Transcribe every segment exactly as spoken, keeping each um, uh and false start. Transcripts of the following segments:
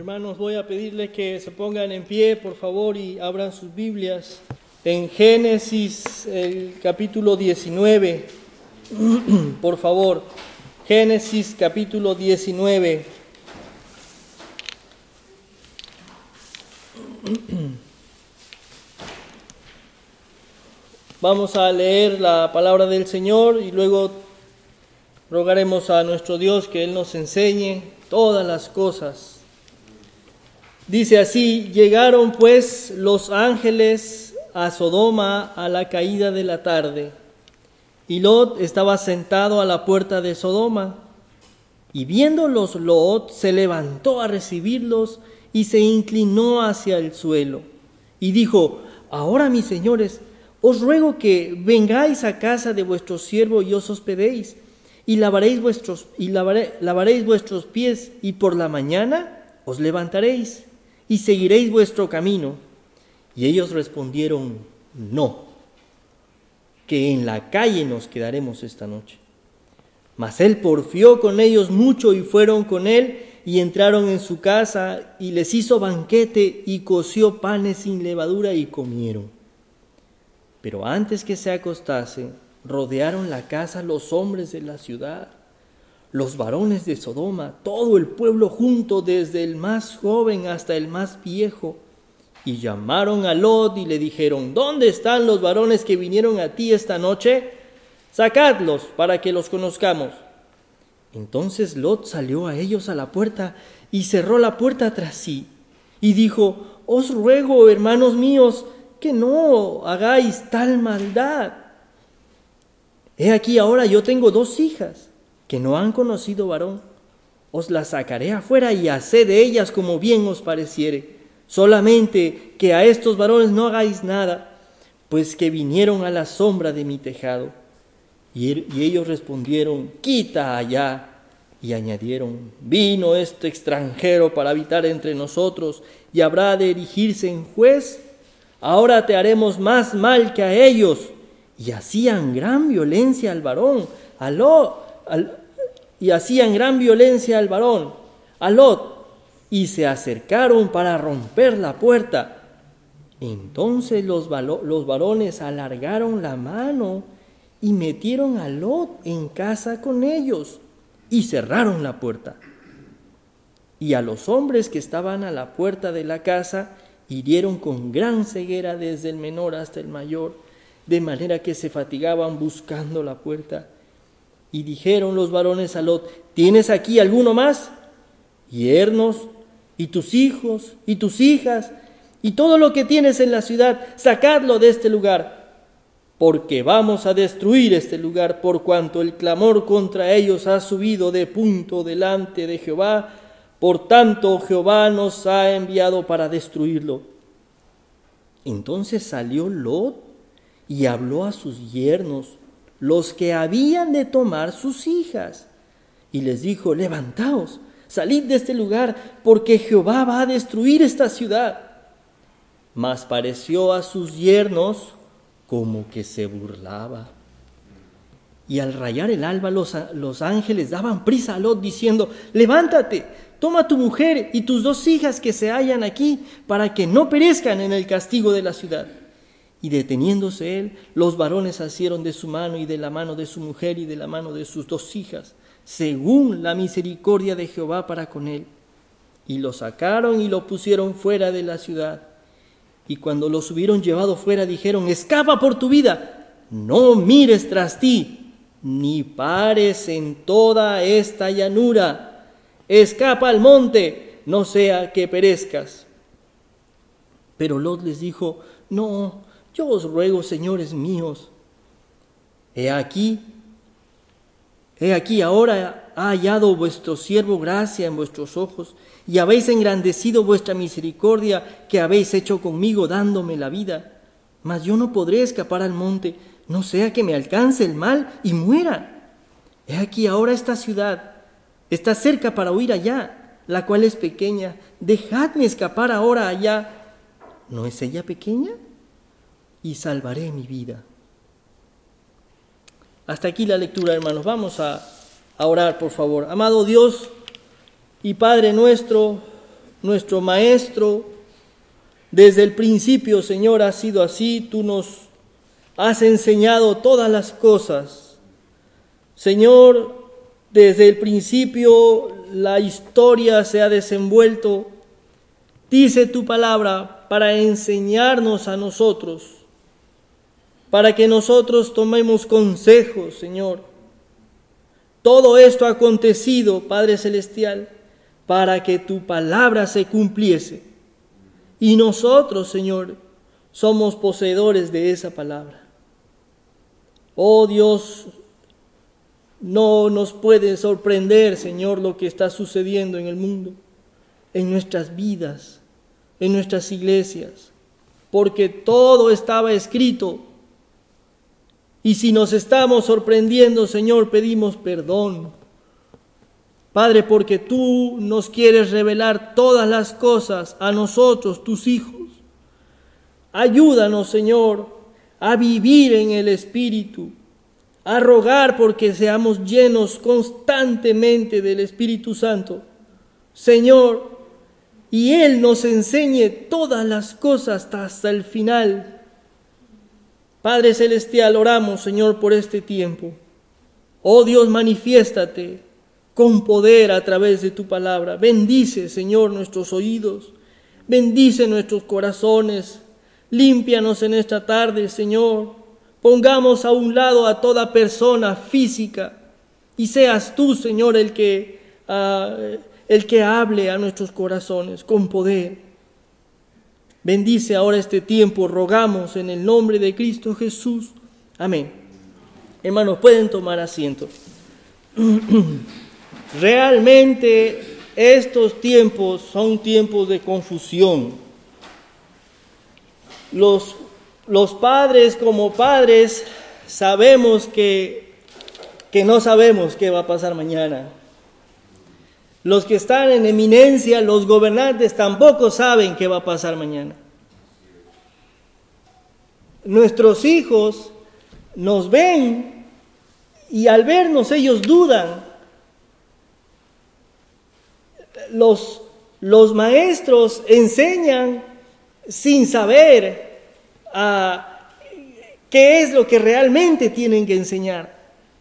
Hermanos, voy a pedirles que se pongan en pie, por favor, y abran sus Biblias en Génesis, el capítulo diecinueve. Por favor, Génesis, capítulo diecinueve. Vamos a leer la palabra del Señor y luego rogaremos a nuestro Dios que Él nos enseñe todas las cosas. Dice así: llegaron pues los ángeles a Sodoma a la caída de la tarde, y Lot estaba sentado a la puerta de Sodoma. Y viéndolos Lot se levantó a recibirlos y se inclinó hacia el suelo. Y dijo: ahora, mis señores, os ruego que vengáis a casa de vuestro siervo y os hospedéis, y lavaréis vuestros, y lavare, lavaréis vuestros pies, y por la mañana os levantaréis, y seguiréis vuestro camino. Y ellos respondieron: no, que en la calle nos quedaremos esta noche. Mas él porfió con ellos mucho, y fueron con él, y entraron en su casa, y les hizo banquete, y coció panes sin levadura, y comieron. Pero antes que se acostasen, rodearon la casa los hombres de la ciudad, los varones de Sodoma, todo el pueblo junto, desde el más joven hasta el más viejo. Y llamaron a Lot y le dijeron: ¿dónde están los varones que vinieron a ti esta noche? Sacadlos para que los conozcamos. Entonces Lot salió a ellos a la puerta y cerró la puerta tras sí. Y dijo: os ruego, hermanos míos, que no hagáis tal maldad. He aquí ahora yo tengo dos hijas que no han conocido varón. Os las sacaré afuera y haced de ellas como bien os pareciere. Solamente que a estos varones no hagáis nada, pues que vinieron a la sombra de mi tejado. Y, y ellos respondieron: quita allá. Y añadieron: vino este extranjero para habitar entre nosotros y habrá de erigirse en juez. Ahora te haremos más mal que a ellos. Y hacían gran violencia al varón, a Lot, al, y hacían gran violencia al varón, a Lot, y se acercaron para romper la puerta. Entonces los, los varones alargaron la mano y metieron a Lot en casa con ellos, y cerraron la puerta. Y a los hombres que estaban a la puerta de la casa hirieron con gran ceguera desde el menor hasta el mayor, de manera que se fatigaban buscando la puerta. Y dijeron los varones a Lot: ¿tienes aquí alguno más? Yernos, y tus hijos, y tus hijas, y todo lo que tienes en la ciudad, sacadlo de este lugar, porque vamos a destruir este lugar, por cuanto el clamor contra ellos ha subido de punto delante de Jehová. Por tanto, Jehová nos ha enviado para destruirlo. Entonces salió Lot y habló a sus yernos, los que habían de tomar sus hijas, y les dijo: levantaos, salid de este lugar, porque Jehová va a destruir esta ciudad. Mas pareció a sus yernos como que se burlaba. Y al rayar el alba, los, los ángeles daban prisa a Lot, diciendo: levántate, toma tu mujer y tus dos hijas que se hallan aquí, para que no perezcan en el castigo de la ciudad. Y deteniéndose él, los varones asieron de su mano y de la mano de su mujer y de la mano de sus dos hijas, según la misericordia de Jehová para con él. Y lo sacaron y lo pusieron fuera de la ciudad. Y cuando los hubieron llevado fuera, dijeron: escapa por tu vida, no mires tras ti, ni pares en toda esta llanura. Escapa al monte, no sea que perezcas. Pero Lot les dijo: no, yo os ruego, señores míos, he aquí, he aquí ahora ha hallado vuestro siervo gracia en vuestros ojos, y habéis engrandecido vuestra misericordia que habéis hecho conmigo, dándome la vida. Mas yo no podré escapar al monte, no sea que me alcance el mal y muera. He aquí ahora esta ciudad está cerca para huir allá, la cual es pequeña. Dejadme escapar ahora allá. ¿No es ella pequeña? Y salvaré mi vida. Hasta aquí la lectura, hermanos. Vamos a, a orar, por favor. Amado Dios y Padre nuestro, nuestro Maestro. Desde el principio, Señor, ha sido así. Tú nos has enseñado todas las cosas. Señor, desde el principio la historia se ha desenvuelto, dice tu palabra, para enseñarnos a nosotros, para que nosotros tomemos consejos, Señor. Todo esto ha acontecido, Padre Celestial, para que tu palabra se cumpliese. Y nosotros, Señor, somos poseedores de esa palabra. Oh Dios, no nos puede sorprender, Señor, lo que está sucediendo en el mundo, en nuestras vidas, en nuestras iglesias, porque todo estaba escrito. Y si nos estamos sorprendiendo, Señor, pedimos perdón. Padre, porque tú nos quieres revelar todas las cosas a nosotros, tus hijos. Ayúdanos, Señor, a vivir en el Espíritu, a rogar porque seamos llenos constantemente del Espíritu Santo, Señor, y Él nos enseñe todas las cosas hasta el final. Padre Celestial, oramos, Señor, por este tiempo. Oh Dios, manifiéstate con poder a través de tu palabra. Bendice, Señor, nuestros oídos, bendice nuestros corazones, límpianos en esta tarde, Señor. Pongamos a un lado a toda persona física y seas tú, Señor, el que, uh, el que hable a nuestros corazones con poder. Bendice ahora este tiempo, rogamos en el nombre de Cristo Jesús. Amén. Hermanos, pueden tomar asiento. Realmente estos tiempos son tiempos de confusión. Los Los padres como padres sabemos que, que no sabemos qué va a pasar mañana. Los que están en eminencia, los gobernantes, tampoco saben qué va a pasar mañana. Nuestros hijos nos ven y al vernos ellos dudan. Los, los maestros enseñan sin saber a qué es lo que realmente tienen que enseñar.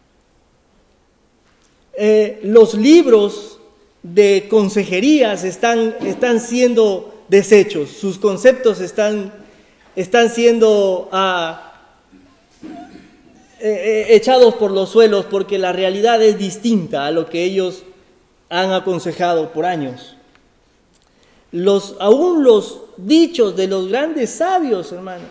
Eh, los libros de consejerías están, están siendo deshechos, sus conceptos están, están siendo ah, eh, echados por los suelos porque la realidad es distinta a lo que ellos han aconsejado por años. Los, aún los dichos de los grandes sabios, hermano,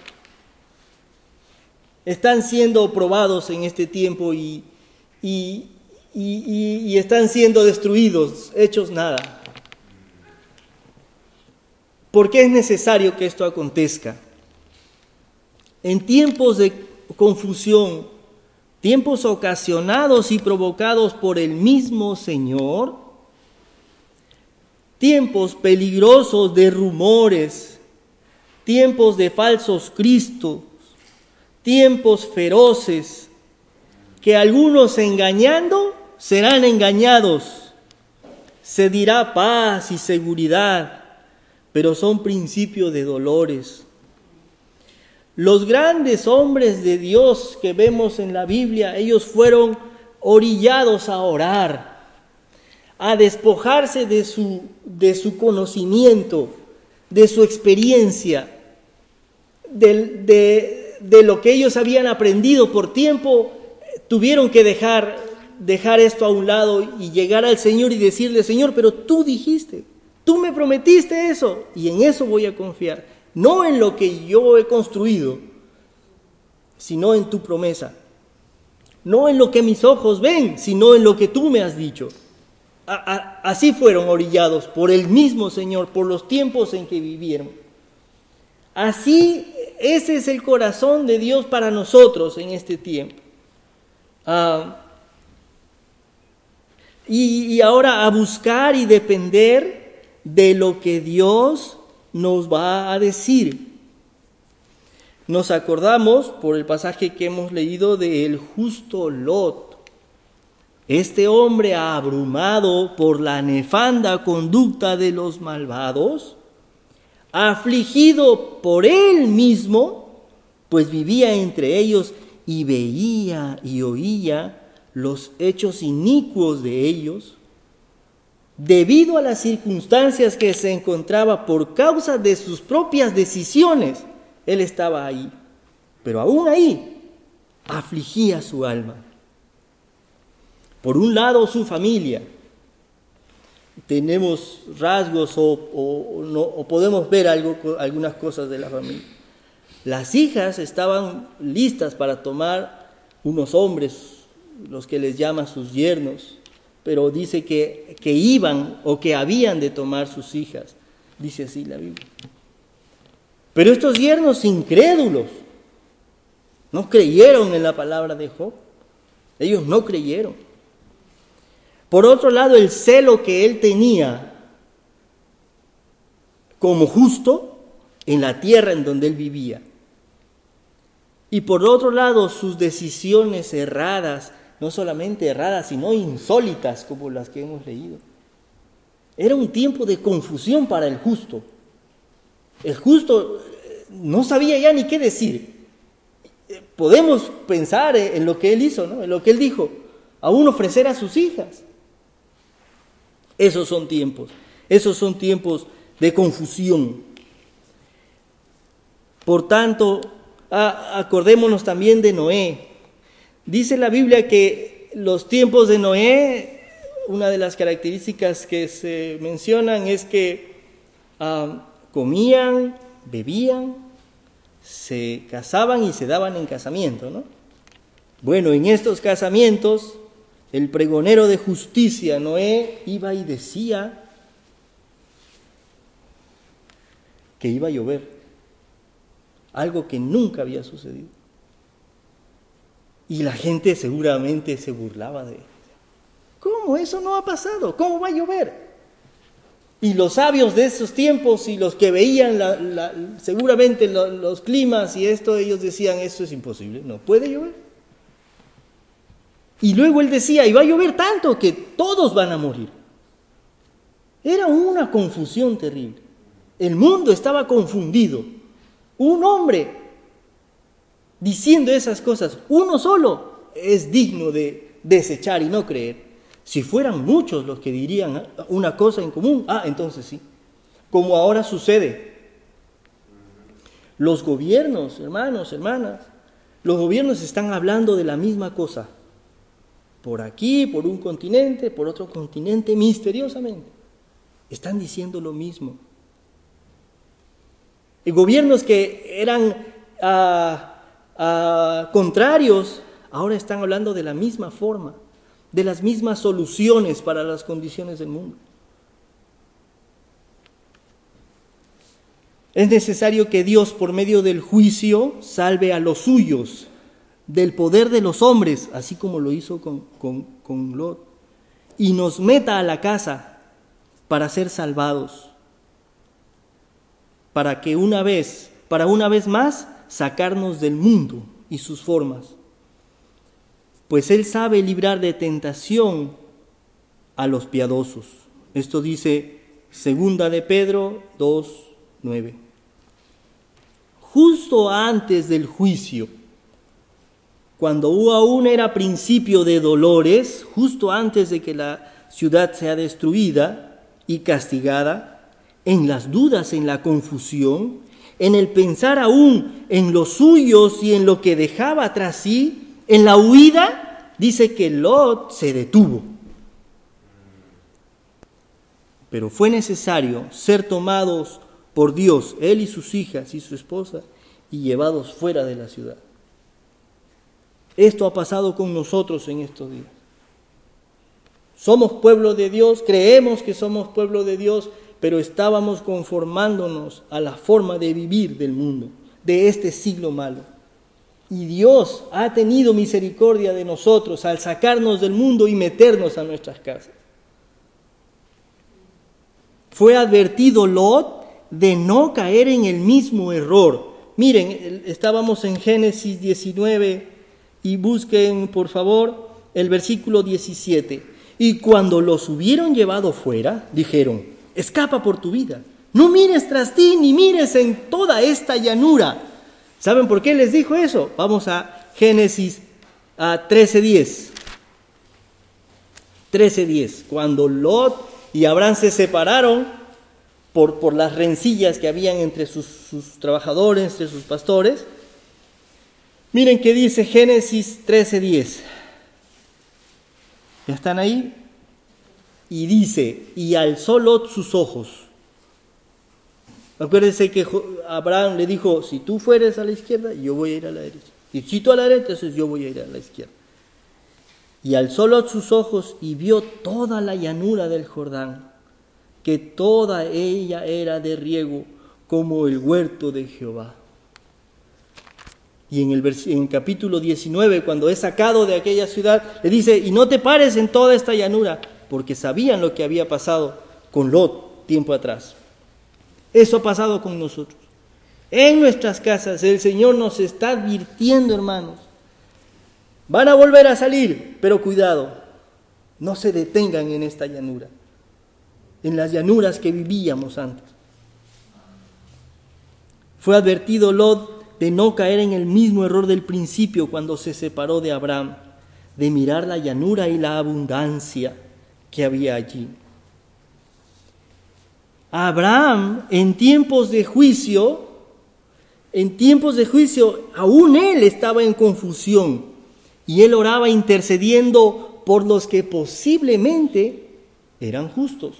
están siendo probados en este tiempo y, y, y, y están siendo destruidos, hechos nada. ¿Por qué es necesario que esto acontezca? En tiempos de confusión, tiempos ocasionados y provocados por el mismo Señor, tiempos peligrosos de rumores, tiempos de falsos cristos, tiempos feroces, que algunos engañando serán engañados. Se dirá paz y seguridad, pero son principios de dolores. Los grandes hombres de Dios que vemos en la Biblia, ellos fueron orillados a orar, a despojarse de su, de su conocimiento, de su experiencia, de, de de lo que ellos habían aprendido por tiempo. Tuvieron que dejar, dejar esto a un lado y llegar al Señor y decirle: Señor, pero tú dijiste, tú me prometiste eso, y en eso voy a confiar, no en lo que yo he construido, sino en tu promesa, no en lo que mis ojos ven, sino en lo que tú me has dicho. A, a, así fueron orillados por el mismo Señor, por los tiempos en que vivieron. Así, ese es el corazón de Dios para nosotros en este tiempo. Uh, y, y ahora a buscar y depender de lo que Dios nos va a decir. Nos acordamos, por el pasaje que hemos leído, del justo Lot. este hombre abrumado por la nefanda conducta de los malvados, afligido por él mismo, pues vivía entre ellos y veía y oía los hechos inicuos de ellos, debido a las circunstancias que se encontraba por causa de sus propias decisiones, él estaba ahí, pero aún ahí afligía su alma. Por un lado, su familia. Tenemos rasgos o, o, no, o podemos ver algo, algunas cosas de la familia. Las hijas estaban listas para tomar unos hombres, los que les llaman sus yernos, pero dice que, que iban o que habían de tomar sus hijas, dice así la Biblia. Pero estos yernos incrédulos no creyeron en la palabra de Job, ellos no creyeron. Por otro lado, el celo que él tenía como justo en la tierra en donde él vivía. Y por otro lado, sus decisiones erradas, no solamente erradas, sino insólitas como las que hemos leído. Era un tiempo de confusión para el justo. El justo no sabía ya ni qué decir. Podemos pensar en lo que él hizo, ¿no? En lo que él dijo, aún ofrecer a sus hijas. Esos son tiempos, esos son tiempos de confusión. Por tanto, a, acordémonos también de Noé. Dice la Biblia que los tiempos de Noé, una de las características que se mencionan es que uh, comían, bebían, se casaban y se daban en casamiento, ¿no? Bueno, en estos casamientos, el pregonero de justicia, Noé, iba y decía que iba a llover, algo que nunca había sucedido. Y la gente seguramente se burlaba de él. ¿Cómo? Eso no ha pasado. ¿Cómo va a llover? Y los sabios de esos tiempos y los que veían la, la, seguramente lo, los climas y esto, ellos decían, esto es imposible, no puede llover. Y luego él decía, y va a llover tanto que todos van a morir. Era una confusión terrible. El mundo estaba confundido. Un hombre diciendo esas cosas, uno solo, es digno de desechar y no creer. Si fueran muchos los que dirían una cosa en común, ah, entonces sí. Como ahora sucede. Los gobiernos, hermanos, hermanas, los gobiernos están hablando de la misma cosa. Por aquí, por un continente, por otro continente, misteriosamente. Están diciendo lo mismo. Y gobiernos que eran uh, uh, contrarios, ahora están hablando de la misma forma, de las mismas soluciones para las condiciones del mundo. Es necesario que Dios, por medio del juicio, salve a los suyos del poder de los hombres, así como lo hizo con, con, con Lot, y nos meta a la casa para ser salvados, para que una vez, para una vez más, sacarnos del mundo y sus formas. Pues Él sabe librar de tentación a los piadosos. Esto dice Segunda de Pedro dos, nueve. Justo antes del juicio, cuando aún era principio de dolores, justo antes de que la ciudad sea destruida y castigada, en las dudas, en la confusión, en el pensar aún en los suyos y en lo que dejaba tras sí, en la huida, dice que Lot se detuvo. Pero fue necesario ser tomados por Dios, él y sus hijas y su esposa, y llevados fuera de la ciudad. Esto ha pasado con nosotros en estos días. Somos pueblo de Dios, creemos que somos pueblo de Dios, pero estábamos conformándonos a la forma de vivir del mundo, de este siglo malo. Y Dios ha tenido misericordia de nosotros al sacarnos del mundo y meternos a nuestras casas. Fue advertido Lot de no caer en el mismo error. Miren, estábamos en Génesis diecinueve y busquen, por favor, el versículo diecisiete. Y cuando los hubieron llevado fuera, dijeron: escapa por tu vida, no mires tras ti, ni mires en toda esta llanura. ¿Saben por qué les dijo eso? Vamos a Génesis a trece diez. trece diez. Cuando Lot y Abraham se separaron por, por las rencillas que habían entre sus, sus trabajadores, entre sus pastores. Miren qué dice Génesis trece diez. ¿Ya están ahí? Y dice: y alzó Lot sus ojos. Acuérdense que Abraham le dijo: si tú fueres a la izquierda, yo voy a ir a la derecha. Y si tú a la derecha, entonces yo voy a ir a la izquierda. Y alzó Lot sus ojos y vio toda la llanura del Jordán, que toda ella era de riego, como el huerto de Jehová. Y en el, vers- en el capítulo diecinueve, cuando es sacado de aquella ciudad, le dice: y no te pares en toda esta llanura, porque sabían lo que había pasado con Lot tiempo atrás. Eso ha pasado con nosotros. En nuestras casas el Señor nos está advirtiendo, hermanos. Van a volver a salir, pero cuidado, no se detengan en esta llanura, en las llanuras que vivíamos antes. Fue advertido Lot de no caer en el mismo error del principio cuando se separó de Abraham, de mirar la llanura y la abundancia que había allí. Abraham, en tiempos de juicio, en tiempos de juicio, aún él estaba en confusión y él oraba intercediendo por los que posiblemente eran justos.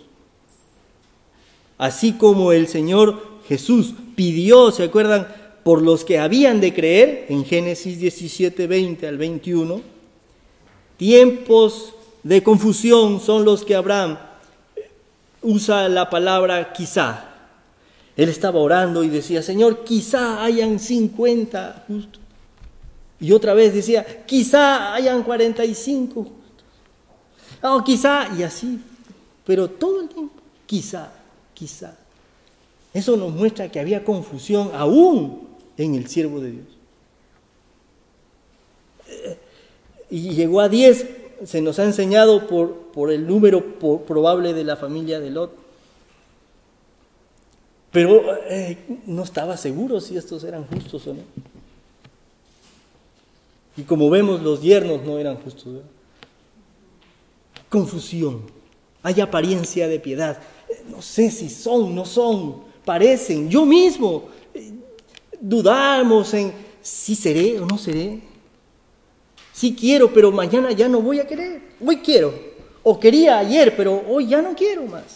Así como el Señor Jesús pidió, ¿se acuerdan?, por los que habían de creer, en Génesis diecisiete, veinte al veintiuno, tiempos de confusión son los que Abraham usa la palabra quizá. Él estaba orando y decía: Señor, quizá hayan cincuenta justos. Y otra vez decía: quizá hayan cuarenta y cinco justos. Oh, quizá, y así. Pero todo el tiempo, quizá, quizá. Eso nos muestra que había confusión aún en el siervo de Dios. Y llegó a diez, se nos ha enseñado por, por el número por, probable de la familia de Lot. Pero eh, no estaba seguro si estos eran justos o no. Y como vemos, los yernos no eran justos, ¿verdad? Confusión. Hay apariencia de piedad. No sé si son, no son, parecen. Yo mismo eh, dudamos en si seré o no seré. Sí quiero, pero mañana ya no voy a querer. Hoy quiero. O quería ayer, pero hoy ya no quiero más.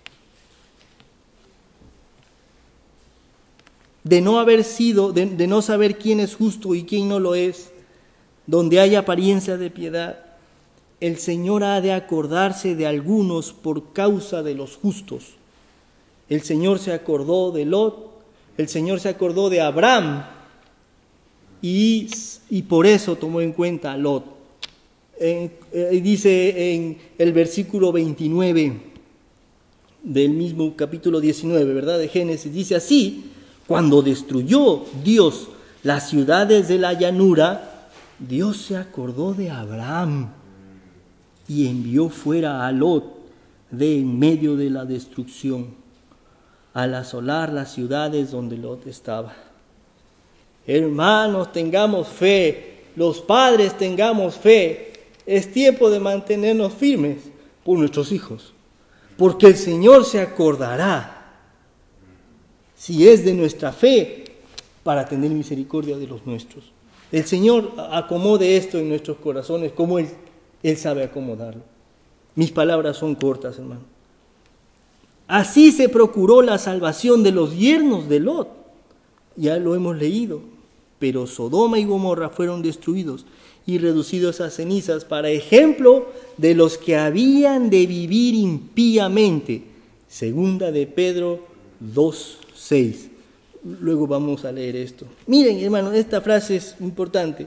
De no haber sido, de, de no saber quién es justo y quién no lo es, donde hay apariencia de piedad, el Señor ha de acordarse de algunos por causa de los justos. El Señor se acordó de Lot, el Señor se acordó de Abraham, y, y por eso tomó en cuenta a Lot. Eh, eh, dice en el versículo veintinueve del mismo capítulo diecinueve, ¿verdad?, de Génesis, dice así: cuando destruyó Dios las ciudades de la llanura, Dios se acordó de Abraham y envió fuera a Lot de en medio de la destrucción, al asolar las ciudades donde Lot estaba. Hermanos, tengamos fe, los padres tengamos fe. Es tiempo de mantenernos firmes por nuestros hijos, porque el Señor se acordará, si es de nuestra fe, para tener misericordia de los nuestros. El Señor acomode esto en nuestros corazones como Él, Él sabe acomodarlo. Mis palabras son cortas, hermano. Así se procuró la salvación de los yernos de Lot. Ya lo hemos leído. Pero Sodoma y Gomorra fueron destruidos y reducidos a cenizas para ejemplo de los que habían de vivir impíamente. Segunda de Pedro dos seis. Luego vamos a leer esto. Miren, hermano, esta frase es importante.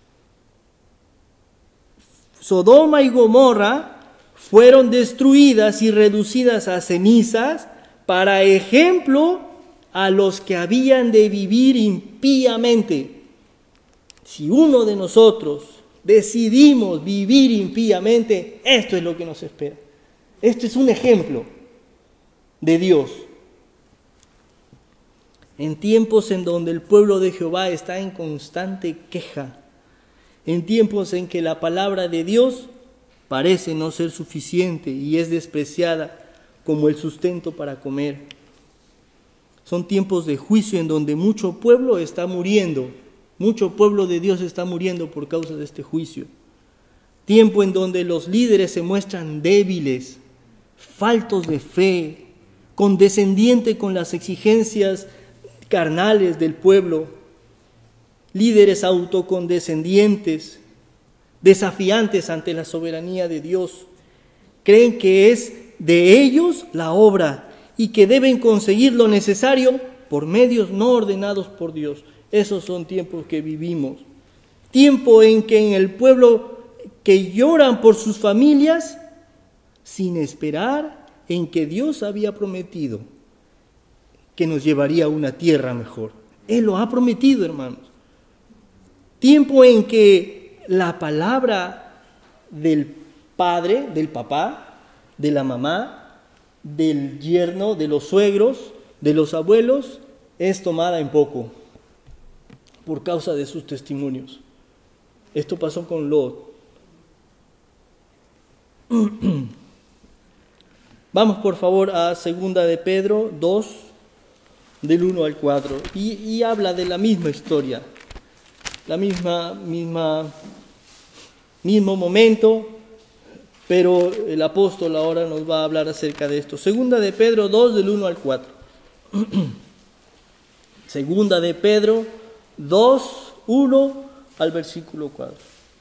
Sodoma y Gomorra fueron destruidas y reducidas a cenizas para ejemplo a los que habían de vivir impíamente. Si uno de nosotros decidimos vivir impíamente, esto es lo que nos espera. Esto es un ejemplo de Dios. En tiempos en donde el pueblo de Jehová está en constante queja, en tiempos en que la palabra de Dios parece no ser suficiente y es despreciada como el sustento para comer. Son tiempos de juicio en donde mucho pueblo está muriendo, mucho pueblo de Dios está muriendo por causa de este juicio. Tiempo en donde los líderes se muestran débiles, faltos de fe, condescendientes con las exigencias carnales del pueblo, líderes autocondescendientes, desafiantes ante la soberanía de Dios. Creen que es de ellos la obra y que deben conseguir lo necesario por medios no ordenados por Dios. Esos son tiempos que vivimos. Tiempo en que en el pueblo que lloran por sus familias sin esperar en que Dios había prometido que nos llevaría a una tierra mejor. Él lo ha prometido, hermanos. Tiempo en que la palabra del padre, del papá, de la mamá, del yerno, de los suegros, de los abuelos, es tomada en poco por causa de sus testimonios. Esto pasó con Lot. Vamos por favor a segunda de Pedro dos, del uno al cuatro, y, y habla de la misma historia, la misma, misma, mismo momento, pero el apóstol ahora nos va a hablar acerca de esto. Segunda de Pedro dos, del uno al cuatro. Segunda de Pedro dos, uno al versículo cuatro.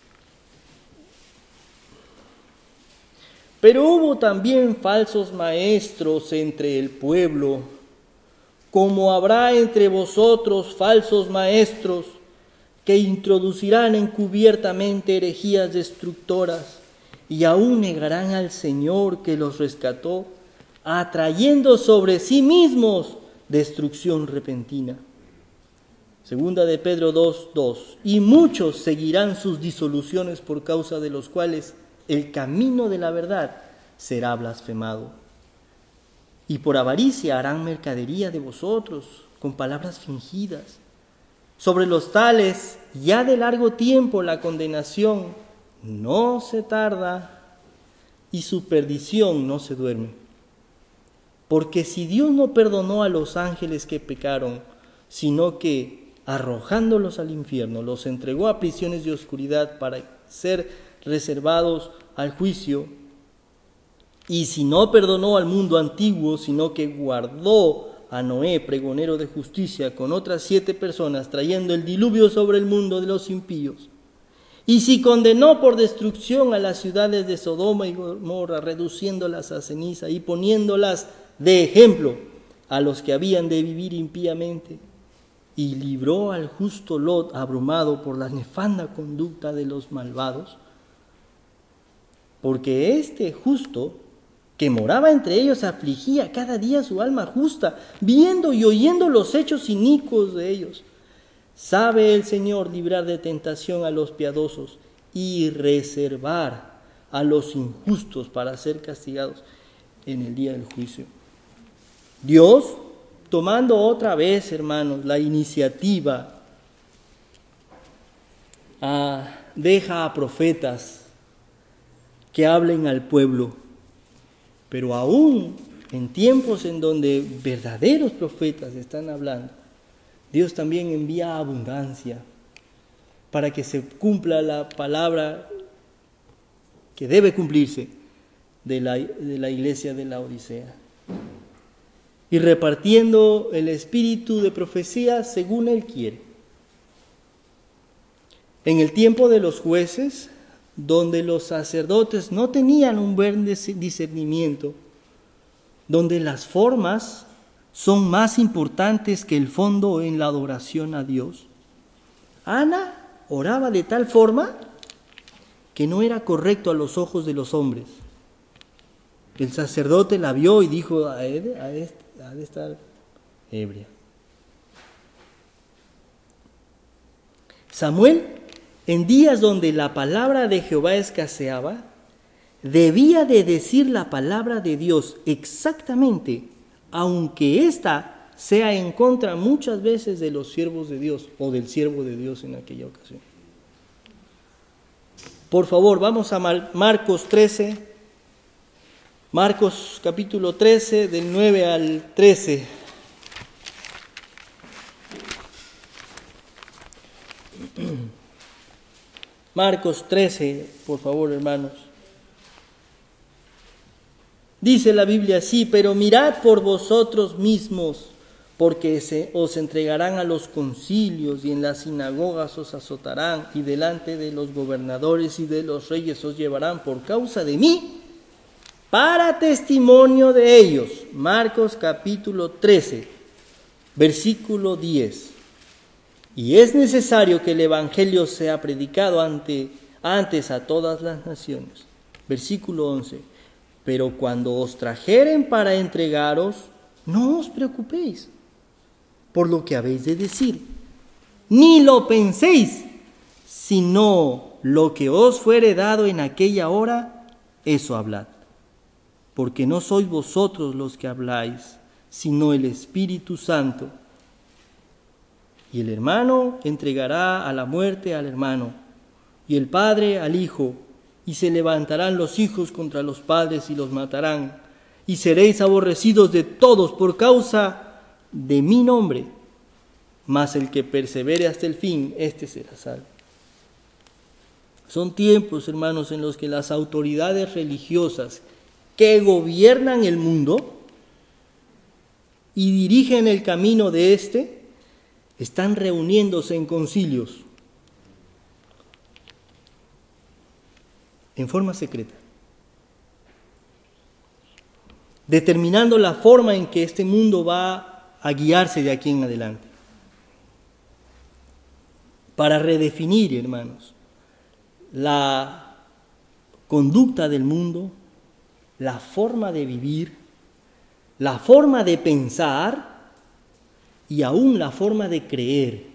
Pero hubo también falsos maestros entre el pueblo, como habrá entre vosotros falsos maestros que introducirán encubiertamente herejías destructoras y aún negarán al Señor que los rescató, atrayendo sobre sí mismos destrucción repentina. Segunda de Pedro dos, dos. Y muchos seguirán sus disoluciones, por causa de los cuales el camino de la verdad será blasfemado. Y por avaricia harán mercadería de vosotros, con palabras fingidas. Sobre los tales, ya de largo tiempo la condenación no se tarda y su perdición no se duerme. Porque si Dios no perdonó a los ángeles que pecaron, sino que, arrojándolos al infierno, los entregó a prisiones de oscuridad para ser reservados al juicio, y si no perdonó al mundo antiguo, sino que guardó a Noé, pregonero de justicia, con otras siete personas, trayendo el diluvio sobre el mundo de los impíos, y si condenó por destrucción a las ciudades de Sodoma y Gomorra, reduciéndolas a ceniza y poniéndolas de ejemplo a los que habían de vivir impíamente, y libró al justo Lot abrumado por la nefanda conducta de los malvados, porque este justo que moraba entre ellos afligía cada día su alma justa, viendo y oyendo los hechos inicuos de ellos. Sabe el Señor librar de tentación a los piadosos y reservar a los injustos para ser castigados en el día del juicio. Dios, tomando otra vez, hermanos, la iniciativa, ah, deja a profetas que hablen al pueblo. Pero aún en tiempos en donde verdaderos profetas están hablando, Dios también envía abundancia para que se cumpla la palabra que debe cumplirse de la, de la iglesia de la Odisea. Y repartiendo el espíritu de profecía según Él quiere. En el tiempo de los jueces, donde los sacerdotes no tenían un buen discernimiento, donde las formas son más importantes que el fondo en la adoración a Dios, Ana oraba de tal forma que no era correcto a los ojos de los hombres. El sacerdote la vio y dijo, ha de estar ebria. Samuel En días donde la palabra de Jehová escaseaba, debía de decir la palabra de Dios exactamente, aunque ésta sea en contra muchas veces de los siervos de Dios o del siervo de Dios en aquella ocasión. Por favor, vamos a Mar- Marcos trece, Marcos capítulo trece, del nueve al trece. Marcos trece, por favor, hermanos. Dice la Biblia así: pero mirad por vosotros mismos, porque se os entregarán a los concilios y en las sinagogas os azotarán y delante de los gobernadores y de los reyes os llevarán por causa de mí para testimonio de ellos. Marcos capítulo trece, versículo diez. Y es necesario que el evangelio sea predicado ante, antes a todas las naciones. Versículo once. Pero cuando os trajeren para entregaros, no os preocupéis por lo que habéis de decir, ni lo penséis, sino lo que os fuere dado en aquella hora, eso hablad. Porque no sois vosotros los que habláis, sino el Espíritu Santo. Y el hermano entregará a la muerte al hermano, y el padre al hijo, y se levantarán los hijos contra los padres y los matarán, y seréis aborrecidos de todos por causa de mi nombre, mas el que persevere hasta el fin, éste será salvo. Son tiempos, hermanos, en los que las autoridades religiosas que gobiernan el mundo y dirigen el camino de éste, están reuniéndose en concilios, en forma secreta, determinando la forma en que este mundo va a guiarse de aquí en adelante, para redefinir, hermanos, la conducta del mundo, la forma de vivir, la forma de pensar y aún la forma de creer.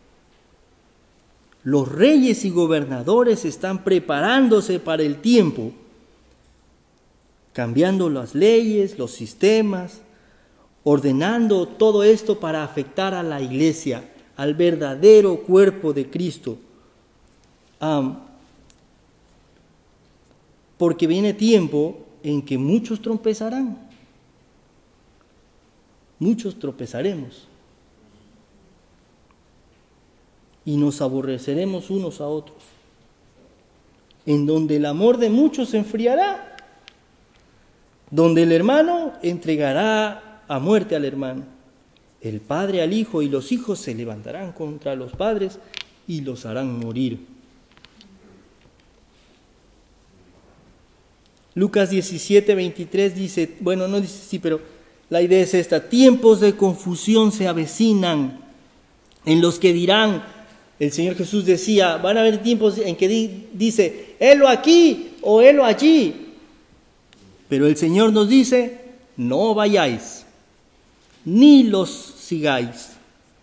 Los reyes y gobernadores están preparándose para el tiempo, cambiando las leyes, los sistemas, ordenando todo esto para afectar a la iglesia, al verdadero cuerpo de Cristo. Um, porque viene tiempo en que muchos tropezarán, muchos tropezaremos. Y nos aborreceremos unos a otros, en donde el amor de muchos se enfriará, donde el hermano entregará a muerte al hermano, el padre al hijo, y los hijos se levantarán contra los padres y los harán morir. Lucas diecisiete, veintitrés dice, bueno, no dice sí, pero la idea es esta: tiempos de confusión se avecinan, en los que dirán, el Señor Jesús decía, van a haber tiempos en que di, dice, helo aquí o helo allí. Pero el Señor nos dice, no vayáis, ni los sigáis.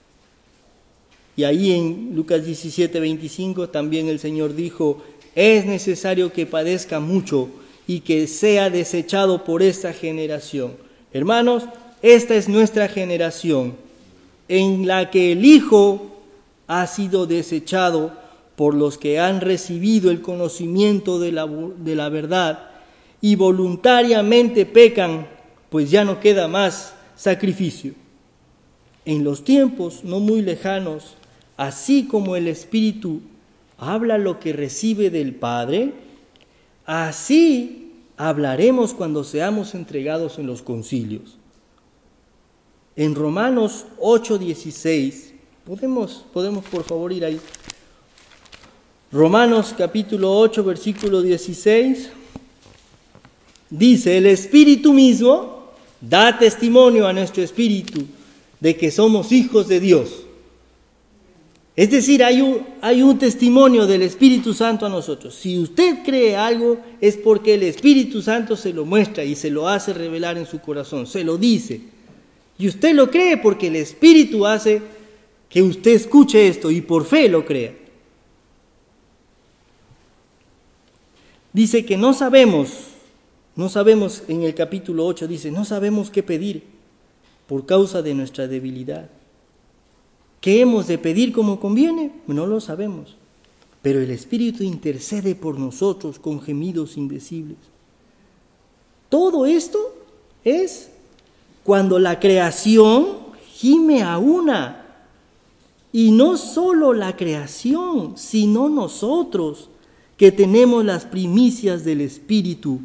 Y ahí en Lucas diecisiete, veinticinco también el Señor dijo, es necesario que padezca mucho y que sea desechado por esta generación. Hermanos, esta es nuestra generación, en la que el Hijo ha sido desechado por los que han recibido el conocimiento de la, de la verdad y voluntariamente pecan, pues ya no queda más sacrificio. En los tiempos no muy lejanos, así como el Espíritu habla lo que recibe del Padre, así hablaremos cuando seamos entregados en los concilios. En Romanos ocho dieciséis, Podemos, podemos por favor ir ahí. Romanos capítulo ocho, versículo dieciséis. Dice, el Espíritu mismo da testimonio a nuestro espíritu de que somos hijos de Dios. Es decir, hay un, hay un testimonio del Espíritu Santo a nosotros. Si usted cree algo, es porque el Espíritu Santo se lo muestra y se lo hace revelar en su corazón, se lo dice. Y usted lo cree porque el Espíritu hace que usted escuche esto y por fe lo crea. Dice que no sabemos, no sabemos, en el capítulo ocho dice, no sabemos qué pedir por causa de nuestra debilidad. ¿Qué hemos de pedir como conviene? No lo sabemos. Pero el Espíritu intercede por nosotros con gemidos indecibles. Todo esto es cuando la creación gime a una. Y no solo la creación, sino nosotros, que tenemos las primicias del Espíritu.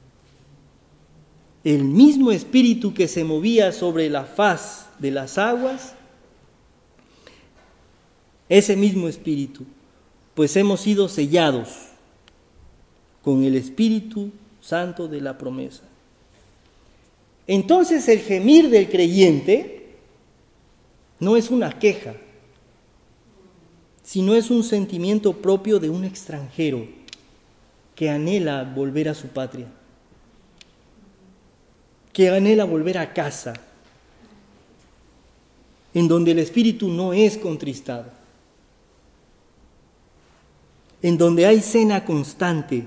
El mismo Espíritu que se movía sobre la faz de las aguas, ese mismo Espíritu, pues hemos sido sellados con el Espíritu Santo de la promesa. Entonces el gemir del creyente no es una queja, sino es un sentimiento propio de un extranjero que anhela volver a su patria, que anhela volver a casa, en donde el espíritu no es contristado, en donde hay cena constante,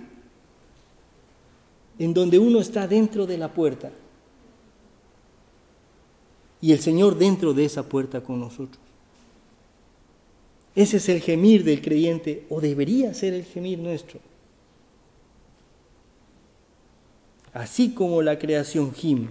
en donde uno está dentro de la puerta y el Señor dentro de esa puerta con nosotros. Ese es el gemir del creyente, o debería ser el gemir nuestro. Así como la creación gime.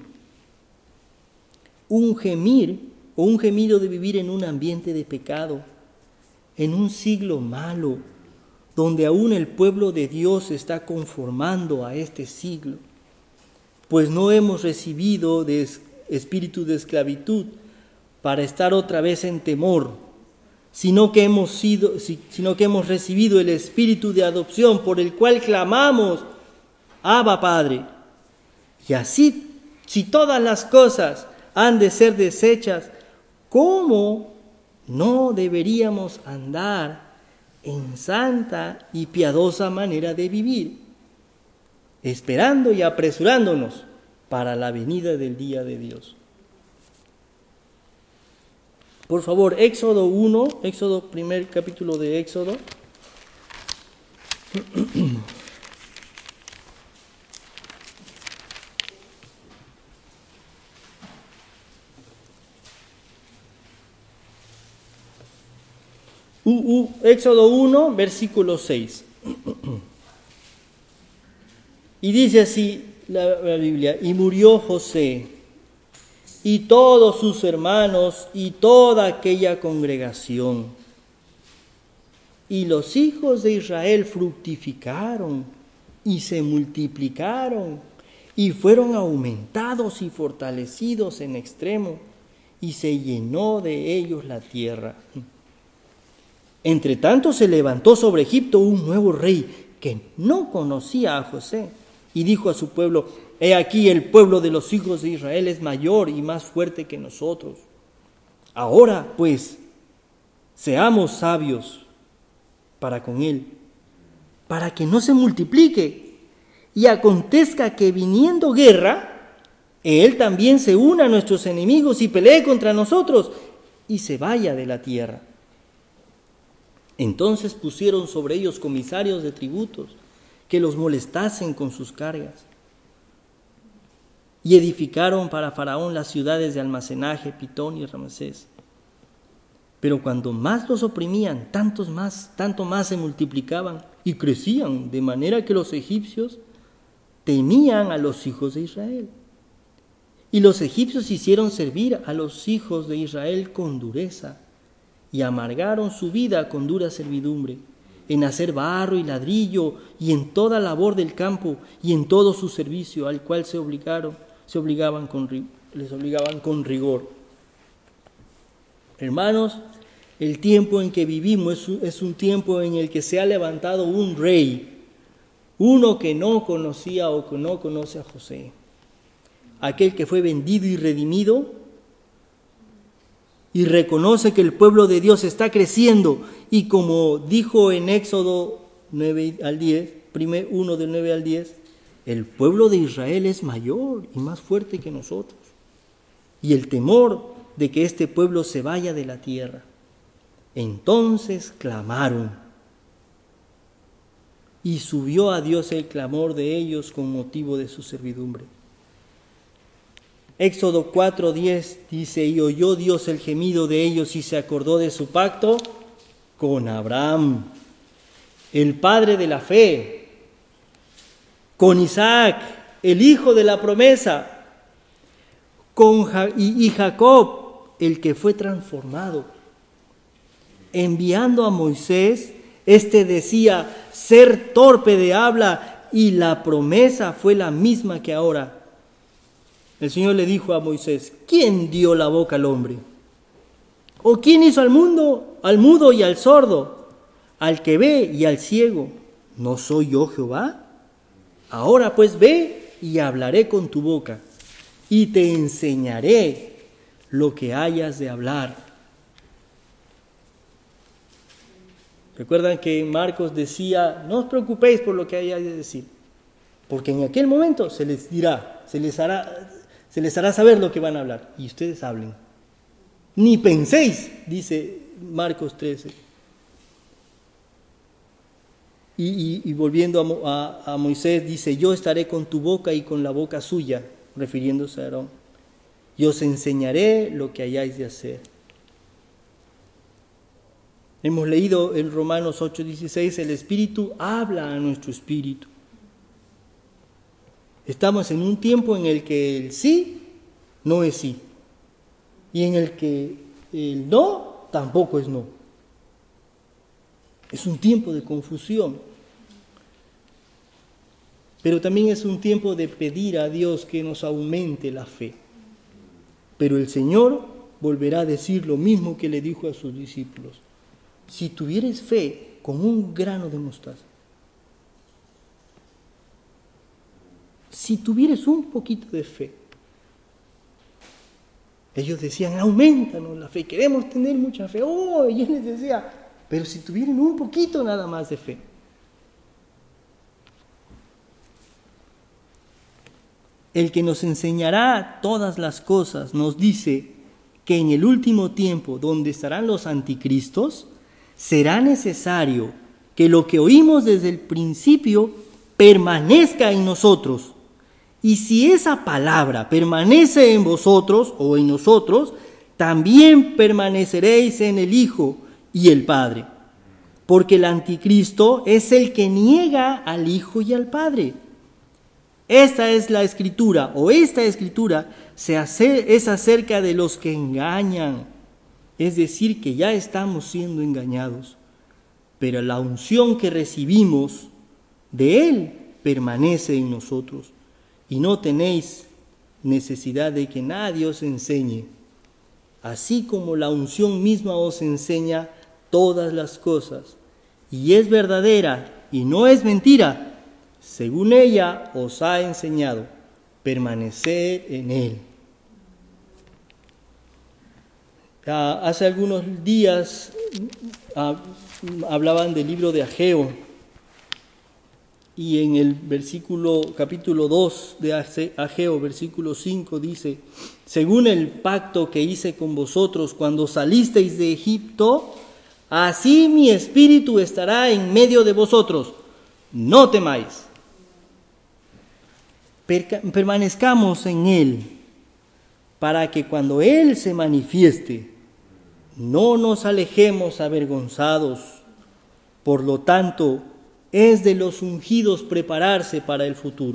Un gemir o un gemido de vivir en un ambiente de pecado, en un siglo malo, donde aún el pueblo de Dios se está conformando a este siglo, pues no hemos recibido de espíritu de esclavitud para estar otra vez en temor, sino que hemos sido, sino que hemos recibido el espíritu de adopción por el cual clamamos, Abba Padre. Y así, si todas las cosas han de ser deshechas, ¿cómo no deberíamos andar en santa y piadosa manera de vivir, esperando y apresurándonos para la venida del día de Dios? Por favor, Éxodo uno, Éxodo, primer capítulo de Éxodo. Uh, uh, Éxodo uno, versículo seis. Y dice así la, la Biblia, y murió José, y todos sus hermanos, y toda aquella congregación. Y los hijos de Israel fructificaron, y se multiplicaron, y fueron aumentados y fortalecidos en extremo, y se llenó de ellos la tierra. Entre tanto se levantó sobre Egipto un nuevo rey que no conocía a José y dijo a su pueblo, he aquí el pueblo de los hijos de Israel es mayor y más fuerte que nosotros. Ahora pues, seamos sabios para con él, para que no se multiplique y acontezca que viniendo guerra, él también se una a nuestros enemigos y pelee contra nosotros y se vaya de la tierra. Entonces pusieron sobre ellos comisarios de tributos que los molestasen con sus cargas. Y edificaron para Faraón las ciudades de almacenaje, Pitón y Ramsés. Pero cuando más los oprimían, tantos más, tanto más se multiplicaban y crecían, de manera que los egipcios temían a los hijos de Israel. Y los egipcios hicieron servir a los hijos de Israel con dureza, y amargaron su vida con dura servidumbre, en hacer barro y ladrillo, y en toda labor del campo, y en todo su servicio, al cual se obligaron, se obligaban con, les obligaban con rigor. Hermanos, el tiempo en que vivimos es, es un tiempo en el que se ha levantado un rey, uno que no conocía o que no conoce a José, aquel que fue vendido y redimido, y reconoce que el pueblo de Dios está creciendo, y como dijo en Éxodo nueve al diez, uno del nueve al diez, el pueblo de Israel es mayor y más fuerte que nosotros, y el temor de que este pueblo se vaya de la tierra. Entonces clamaron, y subió a Dios el clamor de ellos con motivo de su servidumbre. Éxodo cuatro diez dice, y oyó Dios el gemido de ellos y se acordó de su pacto con Abraham, el padre de la fe, con Isaac, el hijo de la promesa, con ja- y, y Jacob, el que fue transformado. Enviando a Moisés, este decía ser torpe de habla y la promesa fue la misma que ahora. El Señor le dijo a Moisés, ¿quién dio la boca al hombre? ¿O quién hizo al mundo, al mudo y al sordo, al que ve y al ciego? ¿No soy yo Jehová? Ahora pues ve y hablaré con tu boca y te enseñaré lo que hayas de hablar. Recuerdan que Marcos decía, no os preocupéis por lo que hayáis de decir, porque en aquel momento se les dirá, se les hará, se les hará saber lo que van a hablar, y ustedes hablen. Ni penséis, dice Marcos trece. Y, y, y volviendo a, a, a Moisés, dice, yo estaré con tu boca y con la boca suya, refiriéndose a Aarón. Y os enseñaré lo que hayáis de hacer. Hemos leído en Romanos ocho dieciséis, el Espíritu habla a nuestro espíritu. Estamos en un tiempo en el que el sí no es sí, y en el que el no tampoco es no. Es un tiempo de confusión, pero también es un tiempo de pedir a Dios que nos aumente la fe. Pero el Señor volverá a decir lo mismo que le dijo a sus discípulos. Si tuvieres fe con un grano de mostaza, si tuvieres un poquito de fe, ellos decían, aumentanos la fe, queremos tener mucha fe. Oh, y él les decía, pero si tuvieran un poquito nada más de fe. El que nos enseñará todas las cosas nos dice que en el último tiempo, donde estarán los anticristos, será necesario que lo que oímos desde el principio permanezca en nosotros. Y si esa palabra permanece en vosotros o en nosotros, también permaneceréis en el Hijo y el Padre. Porque el anticristo es el que niega al Hijo y al Padre. Esta es la escritura, o esta escritura se hace, es acerca de los que engañan. Es decir, que ya estamos siendo engañados. Pero la unción que recibimos de Él permanece en nosotros. Y no tenéis necesidad de que nadie os enseñe, así como la unción misma os enseña todas las cosas, y es verdadera y no es mentira, según ella os ha enseñado, permaneced en Él. Ah, hace algunos días ah, hablaban del libro de Ageo, y en el versículo, capítulo dos de Ageo, versículo cinco, dice, según el pacto que hice con vosotros cuando salisteis de Egipto, así mi espíritu estará en medio de vosotros, no temáis. Per- permanezcamos en Él, para que cuando Él se manifieste, no nos alejemos avergonzados. Por lo tanto, es de los ungidos prepararse para el futuro.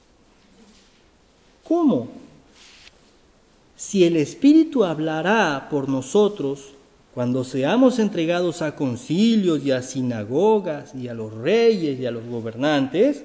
¿Cómo? Si el Espíritu hablará por nosotros, cuando seamos entregados a concilios y a sinagogas y a los reyes y a los gobernantes,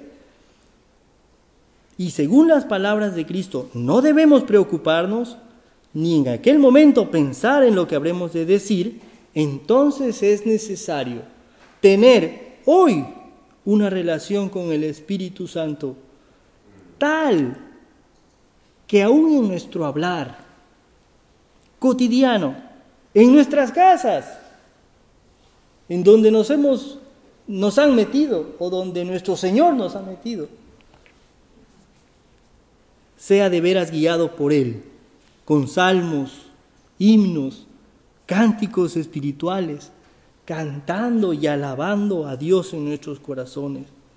y según las palabras de Cristo, no debemos preocuparnos, ni en aquel momento pensar en lo que habremos de decir, entonces es necesario tener hoy una relación con el Espíritu Santo tal que aún en nuestro hablar cotidiano, en nuestras casas, en donde nos hemos, nos han metido o donde nuestro Señor nos ha metido, sea de veras guiado por Él, con salmos, himnos, cánticos espirituales, cantando y alabando a Dios en nuestros corazones.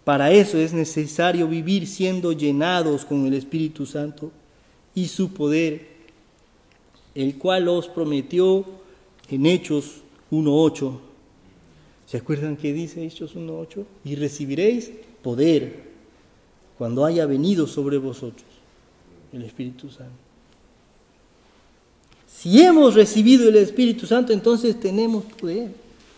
Para eso es necesario vivir siendo llenados con el Espíritu Santo y su poder, el cual os prometió en Hechos uno ocho. ¿Se acuerdan qué dice Hechos uno ocho? Y recibiréis poder cuando haya venido sobre vosotros el Espíritu Santo. Si hemos recibido el Espíritu Santo, entonces tenemos poder.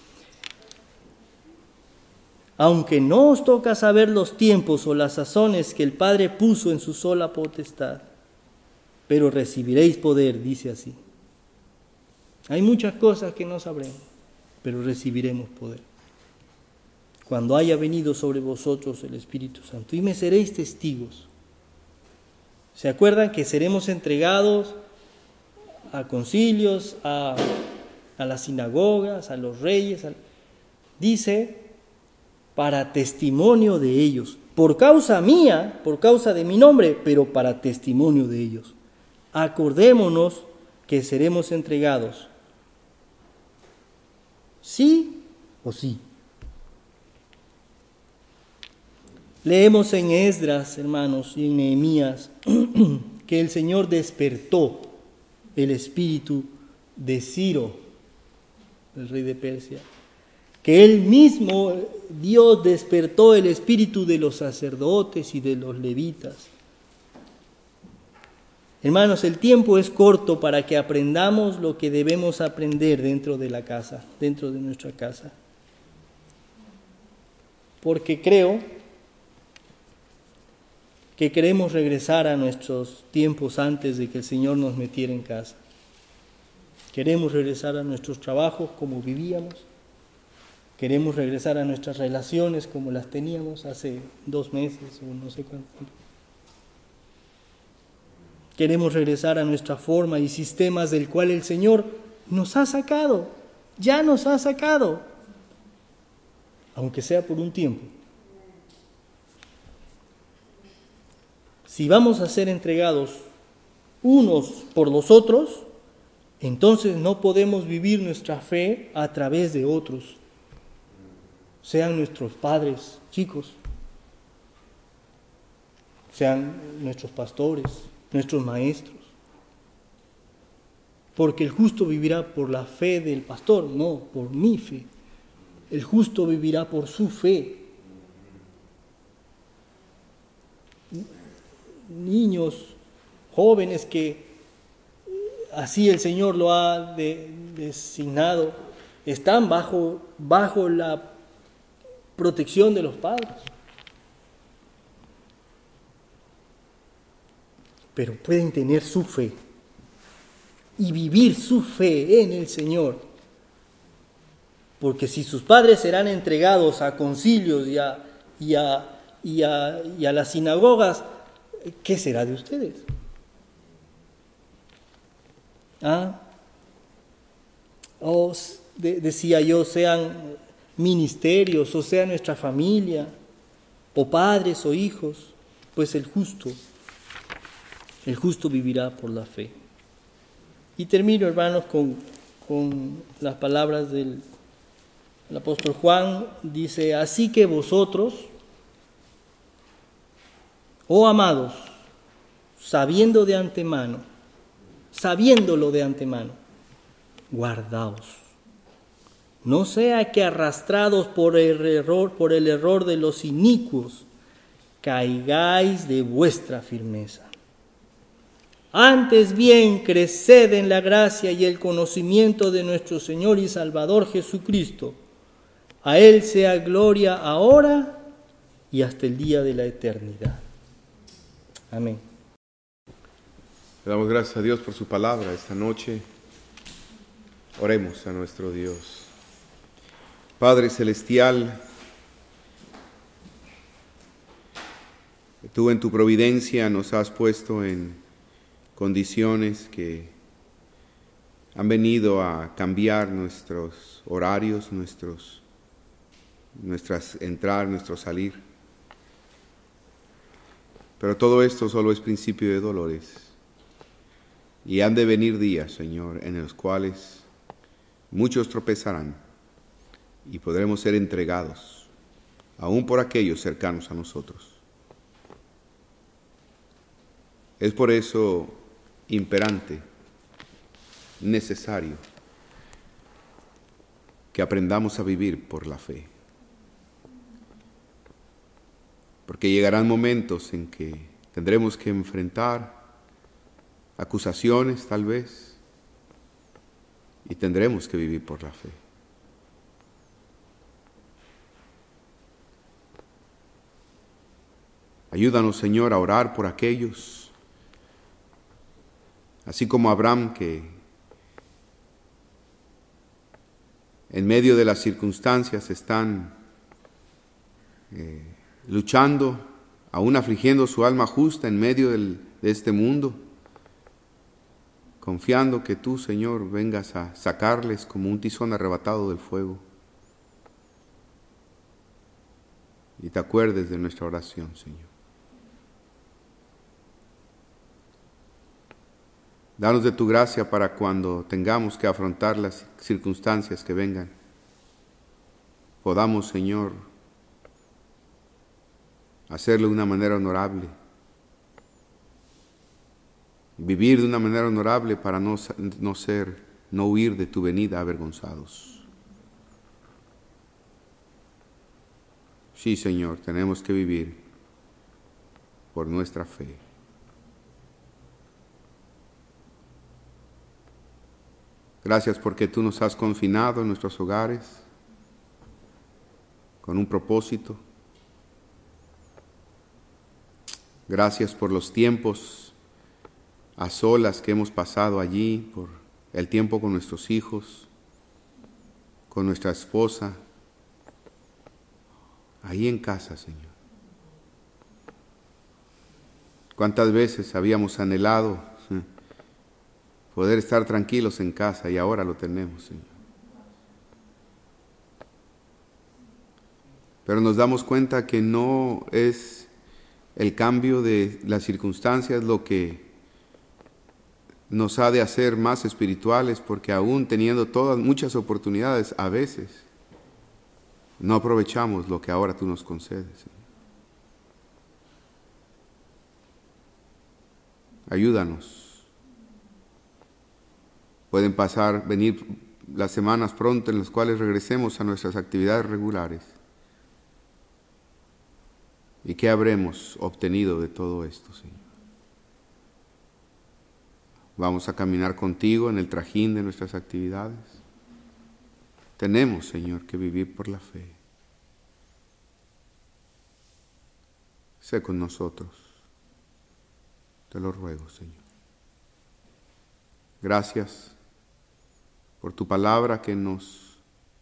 Aunque no os toca saber los tiempos o las sazones que el Padre puso en su sola potestad, pero recibiréis poder, dice así. Hay muchas cosas que no sabremos, pero recibiremos poder cuando haya venido sobre vosotros el Espíritu Santo, y me seréis testigos. ¿Se acuerdan que seremos entregados a concilios, a, a las sinagogas, a los reyes? A, dice, para testimonio de ellos, por causa mía, por causa de mi nombre, pero para testimonio de ellos. Acordémonos que seremos entregados, sí o sí. Leemos en Esdras, hermanos, y en Nehemías, que el Señor despertó el espíritu de Ciro, el rey de Persia, que él mismo, Dios, despertó el espíritu de los sacerdotes y de los levitas. Hermanos, el tiempo es corto para que aprendamos lo que debemos aprender dentro de la casa, dentro de nuestra casa. Porque creo que queremos regresar a nuestros tiempos antes de que el Señor nos metiera en casa. Queremos regresar a nuestros trabajos como vivíamos. Queremos regresar a nuestras relaciones como las teníamos hace dos meses o no sé cuánto. Queremos regresar a nuestra forma y sistemas del cual el Señor nos ha sacado, ya nos ha sacado, aunque sea por un tiempo. Si vamos a ser entregados unos por los otros, entonces no podemos vivir nuestra fe a través de otros, sean nuestros padres, chicos, sean nuestros pastores, nuestros maestros. Porque el justo vivirá por la fe del pastor, no por mi fe. El justo vivirá por su fe. Niños, jóvenes que así el Señor lo ha de, designado, están bajo, bajo la protección de los padres. Pero pueden tener su fe y vivir su fe en el Señor. Porque si sus padres serán entregados a concilios y a, y a, y a, y a las sinagogas, ¿qué será de ustedes? ¿Ah? O de, decía yo, sean ministerios, o sea nuestra familia, o padres o hijos, pues el justo, el justo vivirá por la fe. Y termino, hermanos, con, con las palabras del el apóstol Juan. Dice, así que vosotros, oh amados, sabiendo de antemano, sabiéndolo de antemano, guardaos. No sea que arrastrados por el error, por el error de los inicuos, caigáis de vuestra firmeza. Antes bien, creced en la gracia y el conocimiento de nuestro Señor y Salvador Jesucristo. A Él sea gloria ahora y hasta el día de la eternidad. Amén. Le damos gracias a Dios por su palabra esta noche. Oremos a nuestro Dios. Padre Celestial, tú en tu providencia nos has puesto en condiciones que han venido a cambiar nuestros horarios, nuestros, nuestras entrar, nuestro salir. Pero todo esto solo es principio de dolores. Y han de venir días, Señor, en los cuales muchos tropezarán y podremos ser entregados aún por aquellos cercanos a nosotros. Es por eso imperante, necesario, que aprendamos a vivir por la fe. Porque llegarán momentos en que tendremos que enfrentar acusaciones tal vez, y tendremos que vivir por la fe. Ayúdanos, Señor, a orar por aquellos, así como Abraham, que en medio de las circunstancias están eh, luchando, aún afligiendo su alma justa en medio del, de este mundo, confiando que tú, Señor, vengas a sacarles como un tizón arrebatado del fuego. Y te acuerdes de nuestra oración, Señor. Danos de tu gracia para cuando tengamos que afrontar las circunstancias que vengan, podamos, Señor, hacerlo de una manera honorable, vivir de una manera honorable para no, no ser, no huir de tu venida avergonzados. Sí, Señor, tenemos que vivir por nuestra fe. Gracias porque tú nos has confinado en nuestros hogares con un propósito. Gracias por los tiempos a solas que hemos pasado allí, por el tiempo con nuestros hijos, con nuestra esposa, ahí en casa, Señor. ¿Cuántas veces habíamos anhelado poder estar tranquilos en casa y ahora lo tenemos, Señor? Pero nos damos cuenta que no es el cambio de las circunstancias lo que nos ha de hacer más espirituales, porque aún teniendo todas muchas oportunidades, a veces no aprovechamos lo que ahora tú nos concedes, Señor. Ayúdanos. Pueden pasar, venir las semanas pronto en las cuales regresemos a nuestras actividades regulares. ¿Y qué habremos obtenido de todo esto, Señor? Vamos a caminar contigo en el trajín de nuestras actividades. Tenemos, Señor, que vivir por la fe. Sé con nosotros. Te lo ruego, Señor. Gracias por tu palabra que nos,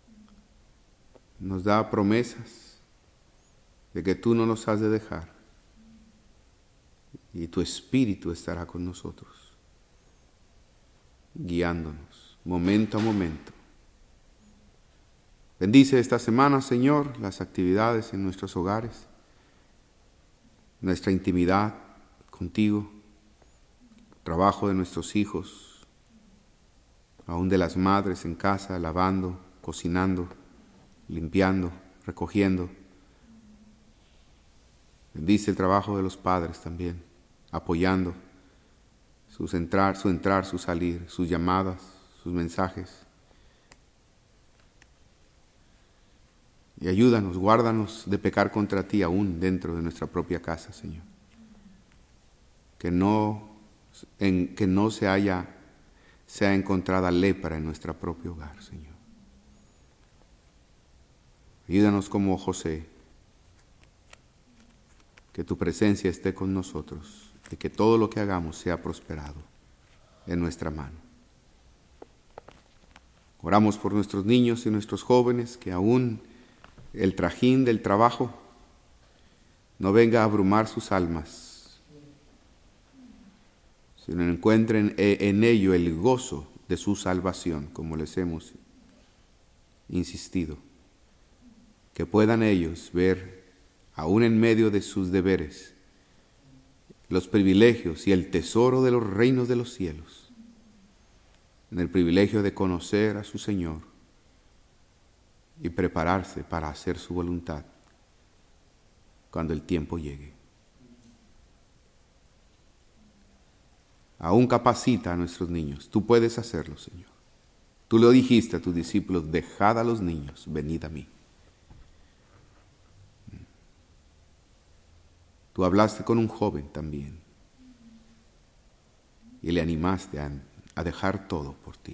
nos da promesas de que tú no nos has de dejar y tu Espíritu estará con nosotros, guiándonos momento a momento. Bendice esta semana, Señor, las actividades en nuestros hogares, nuestra intimidad contigo, trabajo de nuestros hijos, aún de las madres en casa, lavando, cocinando, limpiando, recogiendo. Bendice el trabajo de los padres también, apoyando sus entrar, su entrar, su salir, sus llamadas, sus mensajes. Y ayúdanos, guárdanos de pecar contra ti aún dentro de nuestra propia casa, Señor. Que no, en, que no se haya sea encontrada lepra en nuestro propio hogar, Señor. Ayúdanos como José, que tu presencia esté con nosotros y que todo lo que hagamos sea prosperado en nuestra mano. Oramos por nuestros niños y nuestros jóvenes, que aún el trajín del trabajo no venga a abrumar sus almas, sino encuentren en ello el gozo de su salvación, como les hemos insistido. Que puedan ellos ver, aún en medio de sus deberes, los privilegios y el tesoro de los reinos de los cielos, en el privilegio de conocer a su Señor y prepararse para hacer su voluntad cuando el tiempo llegue. Aún capacita a nuestros niños. Tú puedes hacerlo, Señor. Tú lo dijiste a tus discípulos, dejad a los niños, venid a mí. Tú hablaste con un joven también y le animaste a, a dejar todo por ti.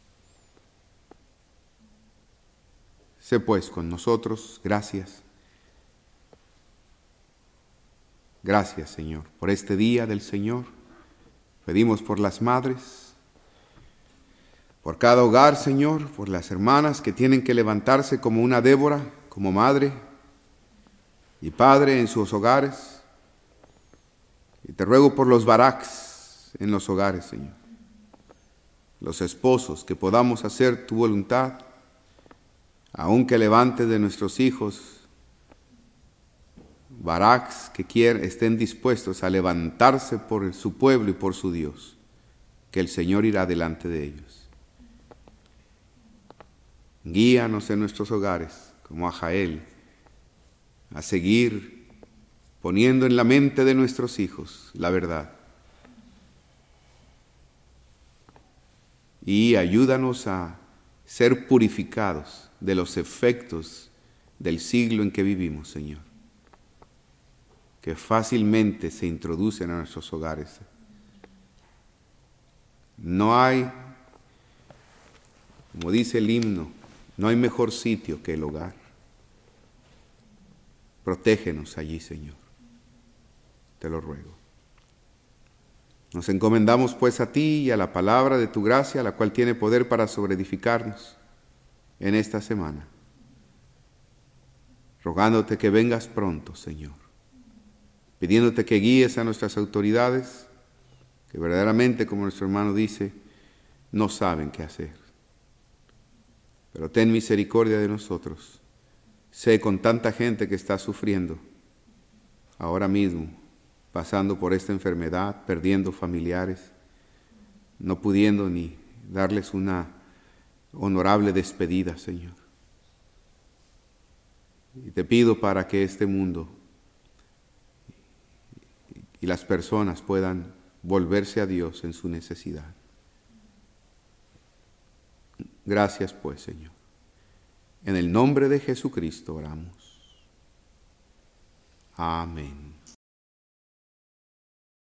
Sé pues con nosotros, gracias. Gracias, Señor, por este día del Señor. Pedimos por las madres, por cada hogar, Señor, por las hermanas que tienen que levantarse como una Débora, como madre y padre en sus hogares. Y te ruego por los baraks en los hogares, Señor. Los esposos, que podamos hacer tu voluntad, aunque levante de nuestros hijos baraks que quieran, estén dispuestos a levantarse por su pueblo y por su Dios, que el Señor irá delante de ellos. Guíanos en nuestros hogares, como a Jael, a seguir poniendo en la mente de nuestros hijos la verdad. Y ayúdanos a ser purificados de los efectos del siglo en que vivimos, Señor, que fácilmente se introducen a nuestros hogares. No hay, como dice el himno, no hay mejor sitio que el hogar. Protégenos allí, Señor. Te lo ruego. Nos encomendamos pues a ti y a la palabra de tu gracia, la cual tiene poder para sobreedificarnos en esta semana. Rogándote que vengas pronto, Señor. Pidiéndote que guíes a nuestras autoridades, que verdaderamente, como nuestro hermano dice, no saben qué hacer. Pero ten misericordia de nosotros. Sé con tanta gente que está sufriendo ahora mismo, pasando por esta enfermedad, perdiendo familiares, no pudiendo ni darles una honorable despedida, Señor. Y te pido para que este mundo y las personas puedan volverse a Dios en su necesidad. Gracias pues, Señor. En el nombre de Jesucristo oramos. Amén.